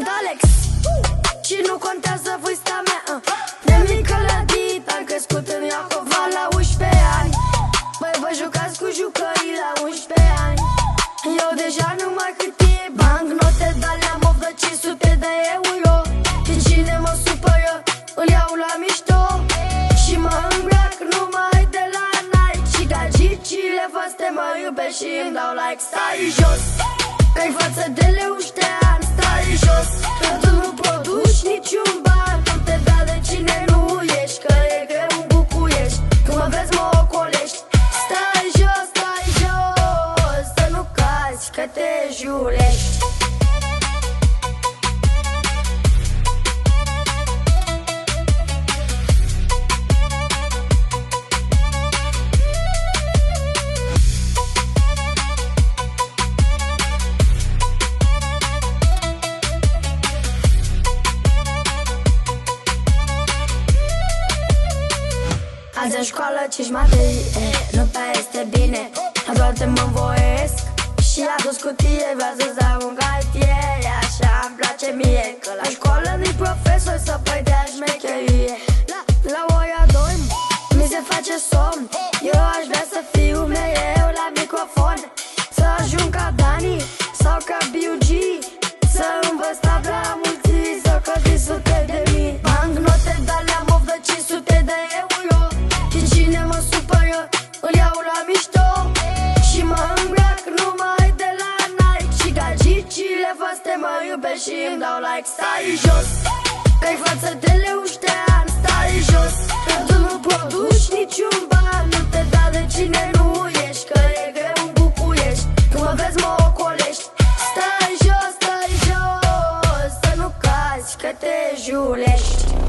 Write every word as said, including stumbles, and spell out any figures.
sunt Alex și nu contează vârsta mea. De mic călădit am crescut în Iacova la unsprezece ani. Băi, vă jucați cu jucării la unsprezece ani. Eu deja nu mai câtie bancnote, dar le-am of de cinci sute de euro. Când cine mă supără, îl iau la mișto și mă îmbrac numai de la Nike. Și gagicile voastre mă iubesc și îmi dau like. Stai jos, că-i față de leuștean. Stai jos, că tu nu produci niciun ban. Nu te dea de cine nu ești, că e greu în București. Când mă vezi mă ocolești. Stai jos, stai jos, să nu cazi, că te julești. Azi în școală cinci materie, nu prea este bine, dar doar te mă învoiesc. Și a dus cutie, vrea să-ți dau un cartier. Așa îmi place mie, că la școală nu-i profesor să predea șmecherie. La, la ora doi mi se face somn. Eu aș vrea să fiu mereu la microfon, să ajung ca Dani sau ca B U G, să învăț tabla mulții, să căzi sute de mii. Bancnote, dar le-am of de cinci sute de euro. Când cine mă supără, îl iau la mișto și mă îmbrac numai de la Nike. Și gagicile voastre mă iubesc și îmi dau like. Stai jos, că-i față de leuștean. Stai jos, că tu nu produci niciun ban. Nu te da de cine nu ești, că e greu în București. Când mă vezi mă ocolești. Stai jos, stai jos, să nu cazi, că te julești.